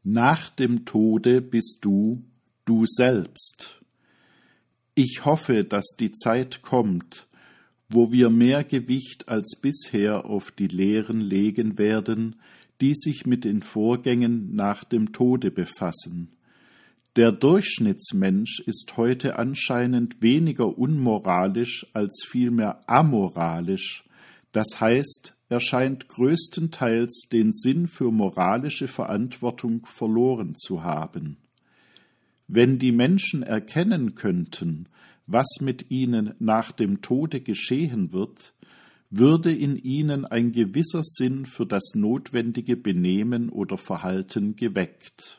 Nach dem Tode bist du selbst. Ich hoffe, dass die Zeit kommt, wo wir mehr Gewicht als bisher auf die Lehren legen werden, die sich mit den Vorgängen nach dem Tode befassen. Der Durchschnittsmensch ist heute anscheinend weniger unmoralisch als vielmehr amoralisch, das heißt, er scheint größtenteils den Sinn für moralische Verantwortung verloren zu haben. Wenn die Menschen erkennen könnten, was mit ihnen nach dem Tode geschehen wird, würde in ihnen ein gewisser Sinn für das notwendige Benehmen oder Verhalten geweckt.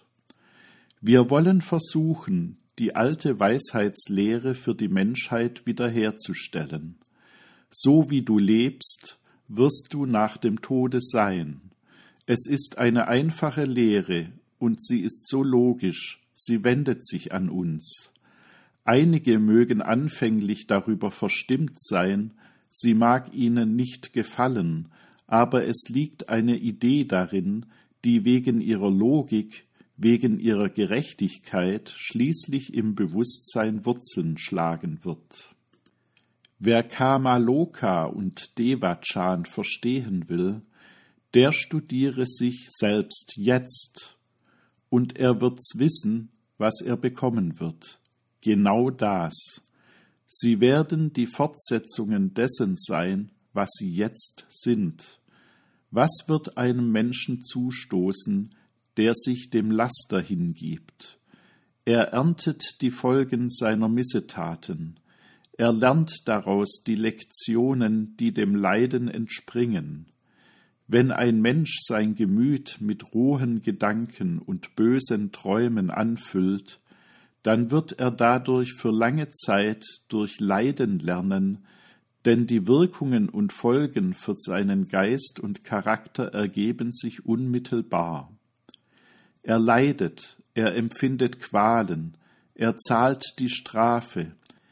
Wir wollen versuchen, die alte Weisheitslehre für die Menschheit wiederherzustellen. So wie du lebst, wirst du nach dem Tode sein. Es ist eine einfache Lehre und sie ist so logisch, sie wendet sich an uns. Einige mögen anfänglich darüber verstimmt sein, sie mag ihnen nicht gefallen, aber es liegt eine Idee darin, die wegen ihrer Logik, wegen ihrer Gerechtigkeit schließlich im Bewusstsein Wurzeln schlagen wird. Wer Kamaloka und Devachan verstehen will, der studiere sich selbst jetzt, und er wird's wissen, was er bekommen wird. Genau das. Sie werden die Fortsetzungen dessen sein, was sie jetzt sind. Was wird einem Menschen zustoßen, der sich dem Laster hingibt? Er erntet die Folgen seiner Missetaten. Er lernt daraus die Lektionen, die dem Leiden entspringen. Wenn ein Mensch sein Gemüt mit rohen Gedanken und bösen Träumen anfüllt, dann wird er dadurch für lange Zeit durch Leiden lernen, denn die Wirkungen und Folgen für seinen Geist und Charakter ergeben sich unmittelbar. Er leidet, er empfindet Qualen, er zahlt die Strafe,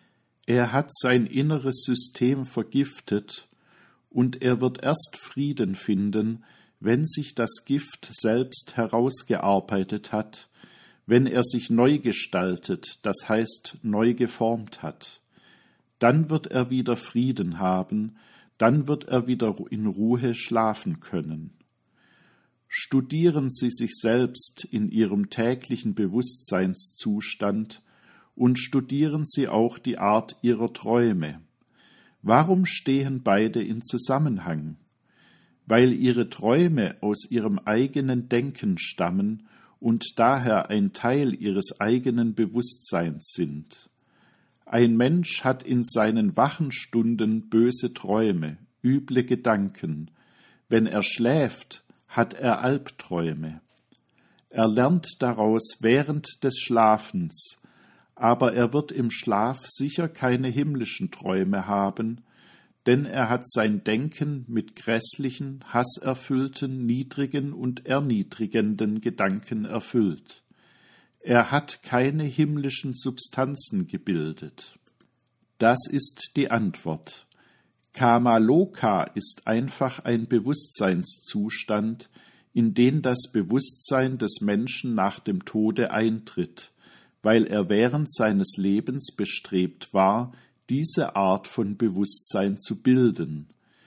er hat sein inneres System vergiftet, und er wird erst Frieden finden, wenn sich das Gift selbst herausgearbeitet hat, wenn er sich neu gestaltet, das heißt neu geformt hat. Dann wird er wieder Frieden haben, dann wird er wieder in Ruhe schlafen können. Studieren Sie sich selbst in Ihrem täglichen Bewusstseinszustand und studieren Sie auch die Art Ihrer Träume. Warum stehen beide in Zusammenhang? Weil Ihre Träume aus Ihrem eigenen Denken stammen und daher ein Teil Ihres eigenen Bewusstseins sind. Ein Mensch hat in seinen wachen Stunden böse Träume, üble Gedanken. Wenn er schläft, hat er Albträume. Er lernt daraus während des Schlafens, aber er wird im Schlaf sicher keine himmlischen Träume haben, denn er hat sein Denken mit grässlichen, hasserfüllten, niedrigen und erniedrigenden Gedanken erfüllt. Er hat keine himmlischen Substanzen gebildet. Das ist die Antwort. Kamaloka ist einfach ein Bewusstseinszustand, in den das Bewusstsein des Menschen nach dem Tode eintritt, weil er während seines Lebens bestrebt war, diese Art von Bewusstsein zu bilden.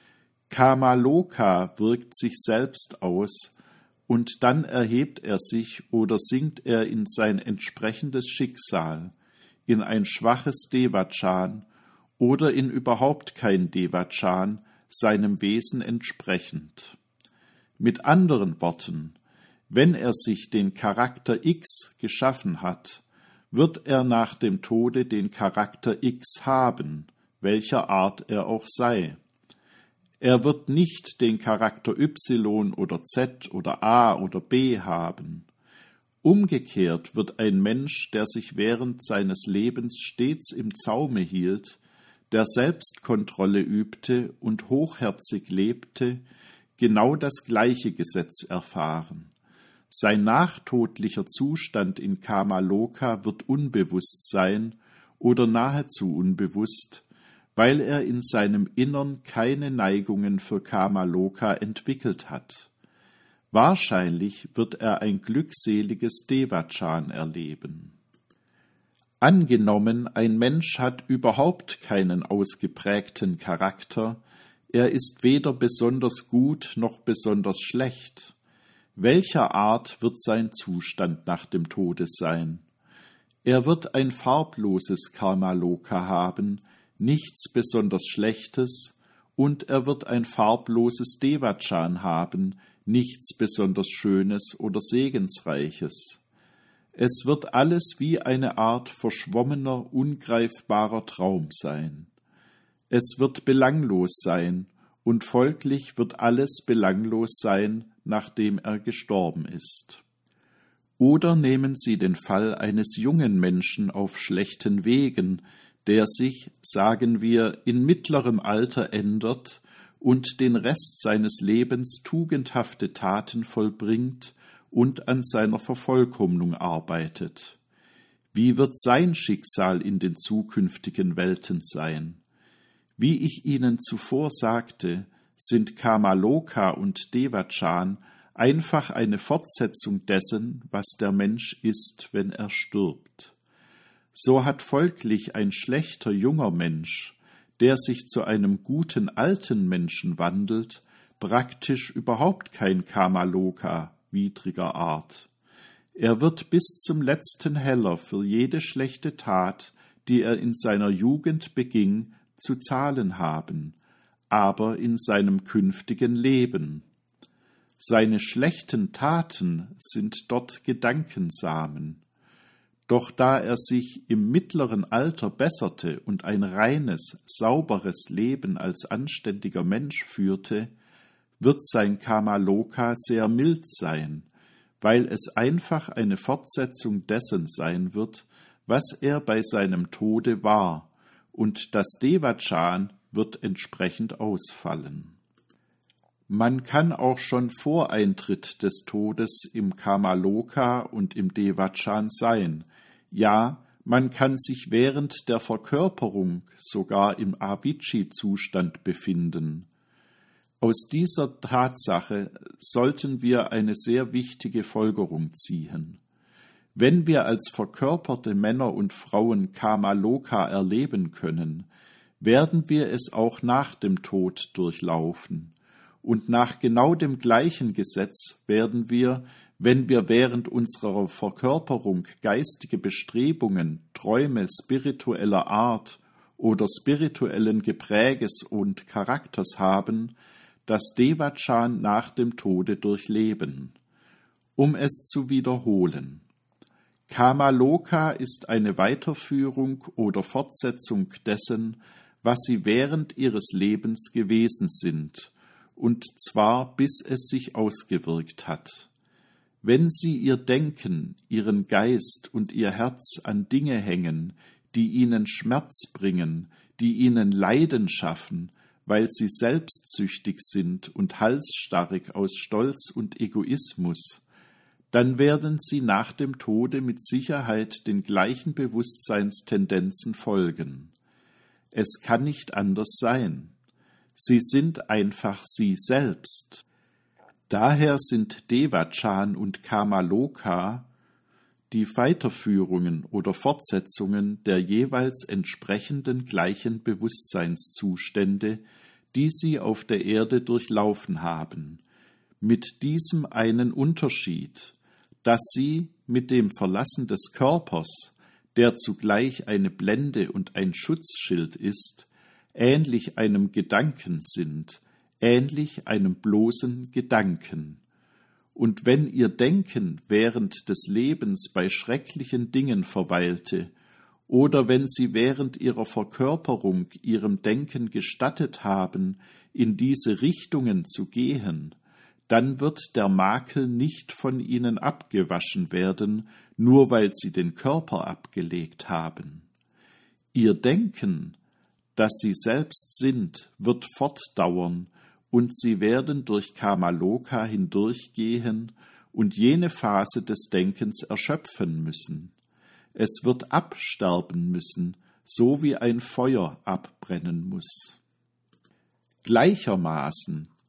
Kamaloka wirkt sich selbst aus, und dann erhebt er sich oder sinkt er in sein entsprechendes Schicksal, in ein schwaches Devachan oder in überhaupt kein Devachan, seinem Wesen entsprechend. Mit anderen Worten, wenn er sich den Charakter X geschaffen hat, wird er nach dem Tode den Charakter X haben, welcher Art er auch sei. Er wird nicht den Charakter Y oder Z oder A oder B haben. Umgekehrt wird ein Mensch, der sich während seines Lebens stets im Zaume hielt, der Selbstkontrolle übte und hochherzig lebte, genau das gleiche Gesetz erfahren. Sein nachtodlicher Zustand in Kamaloka wird unbewusst sein oder nahezu unbewusst, weil er in seinem Innern keine Neigungen für Kamaloka entwickelt hat. Wahrscheinlich wird er ein glückseliges Devachan erleben. Angenommen, ein Mensch hat überhaupt keinen ausgeprägten Charakter, er ist weder besonders gut noch besonders schlecht. Welcher Art wird sein Zustand nach dem Tode sein? Er wird ein farbloses Karmaloka haben, nichts besonders Schlechtes, und er wird ein farbloses Devachan haben, nichts besonders Schönes oder Segensreiches. Es wird alles wie eine Art verschwommener, ungreifbarer Traum sein. Es wird belanglos sein, und folglich wird alles belanglos sein, nachdem er gestorben ist. Oder nehmen Sie den Fall eines jungen Menschen auf schlechten Wegen, der sich, sagen wir, in mittlerem Alter ändert und den Rest seines Lebens tugendhafte Taten vollbringt und an seiner Vervollkommnung arbeitet. Wie wird sein Schicksal in den zukünftigen Welten sein? Wie ich Ihnen zuvor sagte, sind Kamaloka und Devachan einfach eine Fortsetzung dessen, was der Mensch ist, wenn er stirbt. So hat folglich ein schlechter junger Mensch, der sich zu einem guten alten Menschen wandelt, praktisch überhaupt kein Kamaloka widriger Art. Er wird bis zum letzten Heller für jede schlechte Tat, die er in seiner Jugend beging, zu zahlen haben, aber in seinem künftigen Leben. Seine schlechten Taten sind dort Gedankensamen. Doch da er sich im mittleren Alter besserte und ein reines, sauberes Leben als anständiger Mensch führte, wird sein Kamaloka sehr mild sein, weil es einfach eine Fortsetzung dessen sein wird, was er bei seinem Tode war, und das Devachan wird entsprechend ausfallen. Man kann auch schon vor Eintritt des Todes im Kamaloka und im Devachan sein. Ja, man kann sich während der Verkörperung sogar im Avicii-Zustand befinden. Aus dieser Tatsache sollten wir eine sehr wichtige Folgerung ziehen. Wenn wir als verkörperte Männer und Frauen Kamaloka erleben können, werden wir es auch nach dem Tod durchlaufen. Und nach genau dem gleichen Gesetz werden wir, wenn wir während unserer Verkörperung geistige Bestrebungen, Träume spiritueller Art oder spirituellen Gepräges und Charakters haben, das Devachan nach dem Tode durchleben. Um es zu wiederholen: Kamaloka ist eine Weiterführung oder Fortsetzung dessen, was sie während ihres Lebens gewesen sind, und zwar bis es sich ausgewirkt hat. Wenn Sie Ihr Denken, Ihren Geist und Ihr Herz an Dinge hängen, die Ihnen Schmerz bringen, die Ihnen Leiden schaffen, weil Sie selbstsüchtig sind und halsstarrig aus Stolz und Egoismus, dann werden Sie nach dem Tode mit Sicherheit den gleichen Bewusstseinstendenzen folgen. Es kann nicht anders sein. Sie sind einfach Sie selbst. Daher sind Devachan und Kamaloka die Weiterführungen oder Fortsetzungen der jeweils entsprechenden gleichen Bewusstseinszustände, die sie auf der Erde durchlaufen haben, mit diesem einen Unterschied, dass sie mit dem Verlassen des Körpers, der zugleich eine Blende und ein Schutzschild ist, ähnlich einem Gedanken sind, ähnlich einem bloßen Gedanken. Und wenn ihr Denken während des Lebens bei schrecklichen Dingen verweilte, oder wenn sie während ihrer Verkörperung ihrem Denken gestattet haben, in diese Richtungen zu gehen, dann wird der Makel nicht von ihnen abgewaschen werden, nur weil sie den Körper abgelegt haben. Ihr Denken, das sie selbst sind, wird fortdauern, und sie werden durch Kamaloka hindurchgehen und jene Phase des Denkens erschöpfen müssen. Es wird absterben müssen, so wie ein Feuer abbrennen muss. Gleichermaßen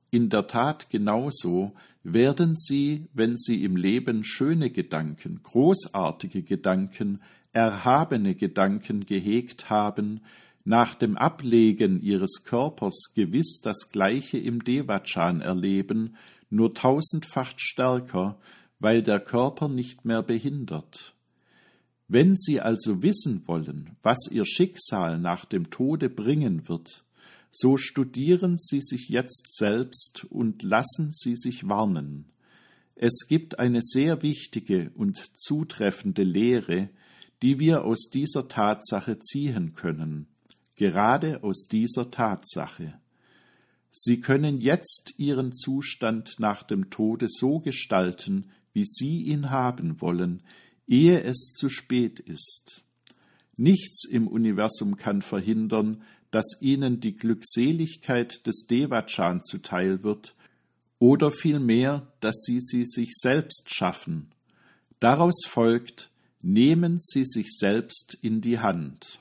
In der Tat genauso werden Sie, wenn Sie im Leben schöne Gedanken, großartige Gedanken, erhabene Gedanken gehegt haben, nach dem Ablegen Ihres Körpers gewiss das Gleiche im Devachan erleben, nur tausendfach stärker, weil der Körper nicht mehr behindert. Wenn Sie also wissen wollen, was Ihr Schicksal nach dem Tode bringen wird, so studieren Sie sich jetzt selbst und lassen Sie sich warnen. Es gibt eine sehr wichtige und zutreffende Lehre, die wir aus dieser Tatsache ziehen können, gerade aus dieser Tatsache. Sie können jetzt Ihren Zustand nach dem Tode so gestalten, wie Sie ihn haben wollen, ehe es zu spät ist. Nichts im Universum kann verhindern, dass Ihnen die Glückseligkeit des Devachan zuteil wird, oder vielmehr, dass Sie sie sich selbst schaffen. Daraus folgt, nehmen Sie sich selbst in die Hand.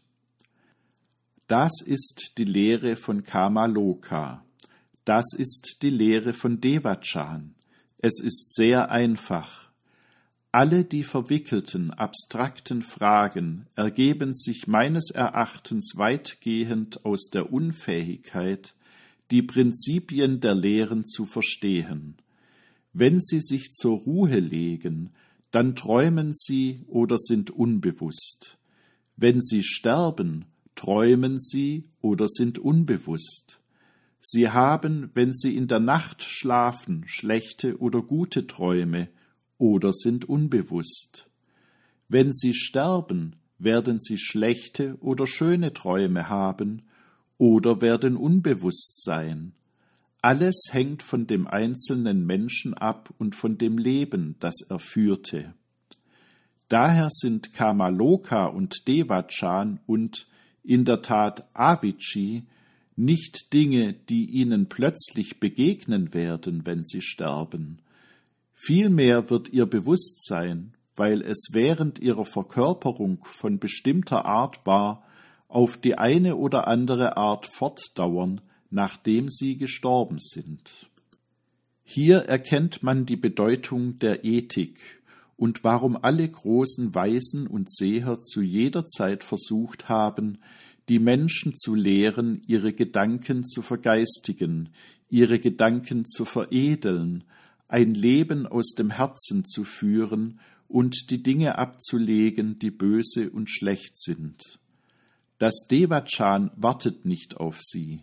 Das ist die Lehre von Kamaloka. Das ist die Lehre von Devachan. Es ist sehr einfach. Alle die verwickelten, abstrakten Fragen ergeben sich meines Erachtens weitgehend aus der Unfähigkeit, die Prinzipien der Lehren zu verstehen. Wenn Sie sich zur Ruhe legen, dann träumen Sie oder sind unbewusst. Wenn Sie sterben, träumen Sie oder sind unbewusst. Sie haben, wenn Sie in der Nacht schlafen, schlechte oder gute Träume oder sind unbewusst. Wenn Sie sterben, werden Sie schlechte oder schöne Träume haben oder werden unbewusst sein. Alles hängt von dem einzelnen Menschen ab und von dem Leben, das er führte. Daher sind Kamaloka und Devachan und in der Tat Avicii nicht Dinge, die ihnen plötzlich begegnen werden, wenn sie sterben. Vielmehr wird ihr Bewusstsein, weil es während ihrer Verkörperung von bestimmter Art war, auf die eine oder andere Art fortdauern, nachdem sie gestorben sind. Hier erkennt man die Bedeutung der Ethik und warum alle großen Weisen und Seher zu jeder Zeit versucht haben, die Menschen zu lehren, ihre Gedanken zu vergeistigen, ihre Gedanken zu veredeln, ein Leben aus dem Herzen zu führen und die Dinge abzulegen, die böse und schlecht sind. Das Devachan wartet nicht auf sie.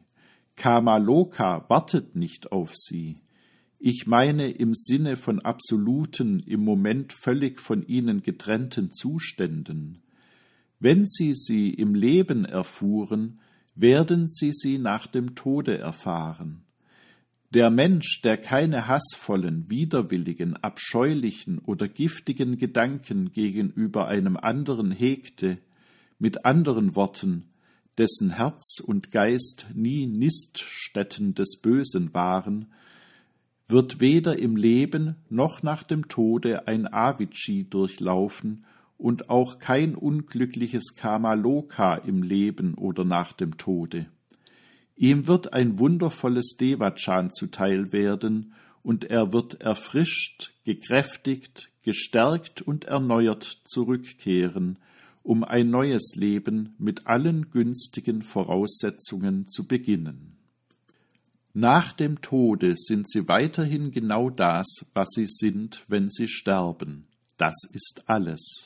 Kamaloka wartet nicht auf sie. Ich meine im Sinne von absoluten, im Moment völlig von ihnen getrennten Zuständen. Wenn sie im Leben erfuhren, werden sie nach dem Tode erfahren. Der Mensch, der keine hassvollen, widerwilligen, abscheulichen oder giftigen Gedanken gegenüber einem anderen hegte, mit anderen Worten, dessen Herz und Geist nie Niststätten des Bösen waren, wird weder im Leben noch nach dem Tode ein Avicii durchlaufen und auch kein unglückliches Kamaloka im Leben oder nach dem Tode. Ihm wird ein wundervolles Devachan zuteil werden, und er wird erfrischt, gekräftigt, gestärkt und erneuert zurückkehren, um ein neues Leben mit allen günstigen Voraussetzungen zu beginnen. Nach dem Tode sind sie weiterhin genau das, was sie sind, wenn sie sterben. Das ist alles.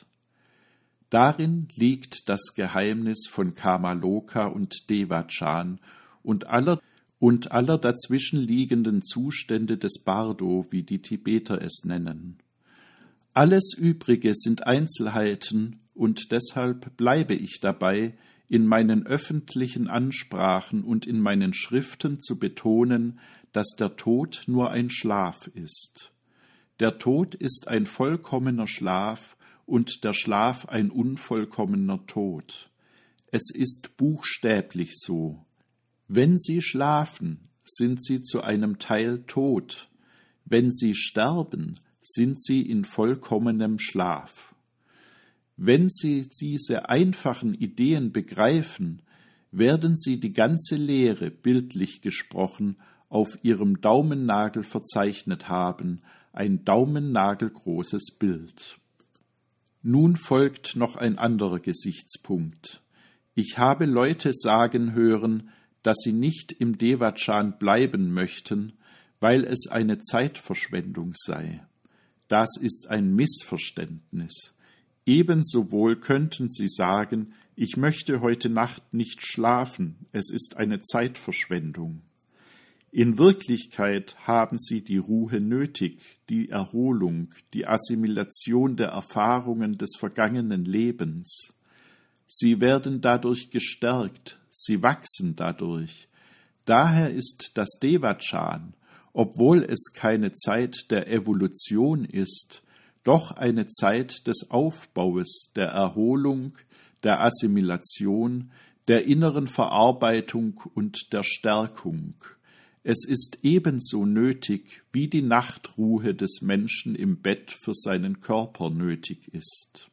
Darin liegt das Geheimnis von Kamaloka und Devachan und aller dazwischenliegenden Zustände des Bardo, wie die Tibeter es nennen. Alles Übrige sind Einzelheiten, und deshalb bleibe ich dabei, in meinen öffentlichen Ansprachen und in meinen Schriften zu betonen, dass der Tod nur ein Schlaf ist. Der Tod ist ein vollkommener Schlaf und der Schlaf ein unvollkommener Tod. Es ist buchstäblich so. Wenn Sie schlafen, sind Sie zu einem Teil tot. Wenn Sie sterben, sind Sie in vollkommenem Schlaf. Wenn Sie diese einfachen Ideen begreifen, werden Sie die ganze Lehre, bildlich gesprochen, auf ihrem Daumennagel verzeichnet haben, ein daumennagelgroßes Bild. Nun folgt noch ein anderer Gesichtspunkt. Ich habe Leute sagen hören, dass sie nicht im Devachan bleiben möchten, weil es eine Zeitverschwendung sei. Das ist ein Missverständnis. Ebenso wohl könnten sie sagen, ich möchte heute Nacht nicht schlafen, es ist eine Zeitverschwendung. In Wirklichkeit haben sie die Ruhe nötig, die Erholung, die Assimilation der Erfahrungen des vergangenen Lebens. Sie werden dadurch gestärkt, sie wachsen dadurch. Daher ist das Devachan, obwohl es keine Zeit der Evolution ist, doch eine Zeit des Aufbaues, der Erholung, der Assimilation, der inneren Verarbeitung und der Stärkung. Es ist ebenso nötig, wie die Nachtruhe des Menschen im Bett für seinen Körper nötig ist.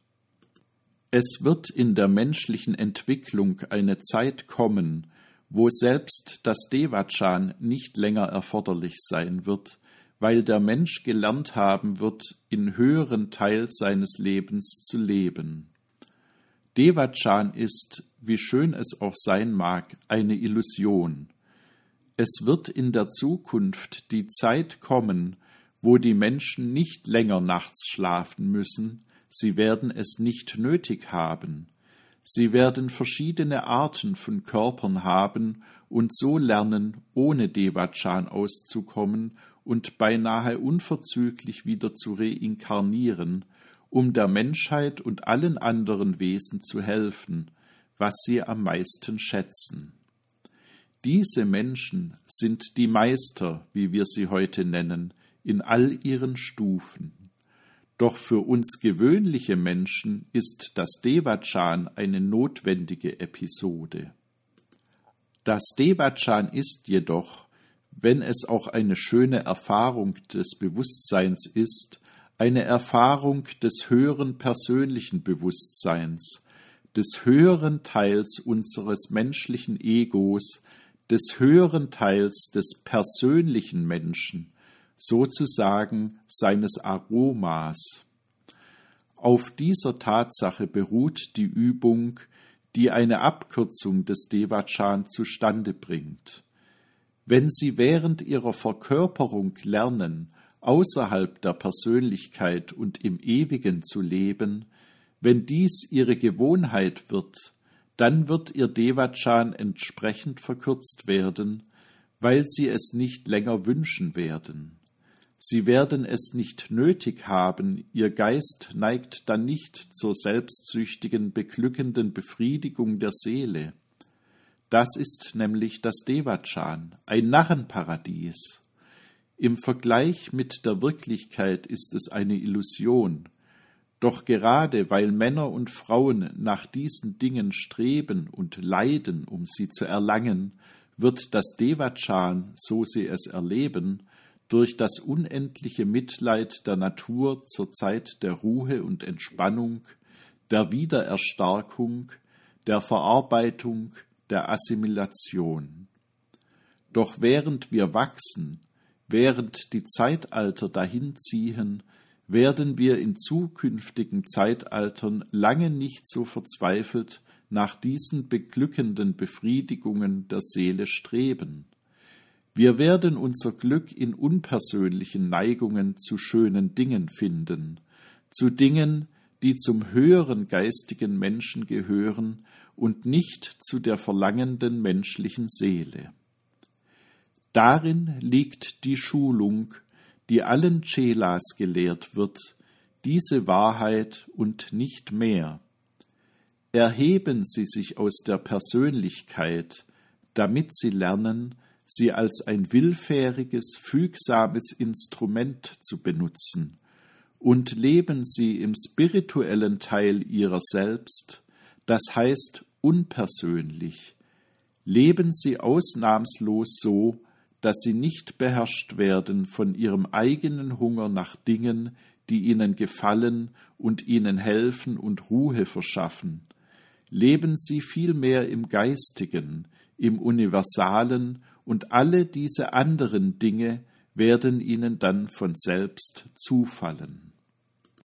Es wird in der menschlichen Entwicklung eine Zeit kommen, wo selbst das Devachan nicht länger erforderlich sein wird, weil der Mensch gelernt haben wird, in höheren Teil seines Lebens zu leben. Devachan ist, wie schön es auch sein mag, eine Illusion. Es wird in der Zukunft die Zeit kommen, wo die Menschen nicht länger nachts schlafen müssen, sie werden es nicht nötig haben. Sie werden verschiedene Arten von Körpern haben und so lernen, ohne Devachan auszukommen und beinahe unverzüglich wieder zu reinkarnieren, um der Menschheit und allen anderen Wesen zu helfen, was sie am meisten schätzen. Diese Menschen sind die Meister, wie wir sie heute nennen, in all ihren Stufen. Doch für uns gewöhnliche Menschen ist das Devachan eine notwendige Episode. Das Devachan ist jedoch, wenn es auch eine schöne Erfahrung des Bewusstseins ist, eine Erfahrung des höheren persönlichen Bewusstseins, des höheren Teils unseres menschlichen Egos, des höheren Teils des persönlichen Menschen, sozusagen seines Aromas. Auf dieser Tatsache beruht die Übung, die eine Abkürzung des Devachan zustande bringt. Wenn Sie während Ihrer Verkörperung lernen, außerhalb der Persönlichkeit und im Ewigen zu leben, wenn dies Ihre Gewohnheit wird, dann wird Ihr Devachan entsprechend verkürzt werden, weil Sie es nicht länger wünschen werden. Sie werden es nicht nötig haben, Ihr Geist neigt dann nicht zur selbstsüchtigen, beglückenden Befriedigung der Seele. Das ist nämlich das Devachan, ein Narrenparadies. Im Vergleich mit der Wirklichkeit ist es eine Illusion. Doch gerade weil Männer und Frauen nach diesen Dingen streben und leiden, um sie zu erlangen, wird das Devachan, so sie es erleben, durch das unendliche Mitleid der Natur zur Zeit der Ruhe und Entspannung, der Wiedererstarkung, der Verarbeitung, der Assimilation. Doch während wir wachsen, während die Zeitalter dahinziehen, werden wir in zukünftigen Zeitaltern lange nicht so verzweifelt nach diesen beglückenden Befriedigungen der Seele streben. Wir werden unser Glück in unpersönlichen Neigungen zu schönen Dingen finden, zu Dingen, die zum höheren geistigen Menschen gehören und nicht zu der verlangenden menschlichen Seele. Darin liegt die Schulung, die allen Chelas gelehrt wird, diese Wahrheit und nicht mehr. Erheben Sie sich aus der Persönlichkeit, damit Sie lernen, sie als ein willfähriges, fügsames Instrument zu benutzen, und leben Sie im spirituellen Teil Ihrer selbst, das heißt unpersönlich. Leben Sie ausnahmslos so, dass Sie nicht beherrscht werden von Ihrem eigenen Hunger nach Dingen, die Ihnen gefallen und Ihnen helfen und Ruhe verschaffen. Leben Sie vielmehr im Geistigen, im Universalen und alle diese anderen Dinge werden ihnen dann von selbst zufallen.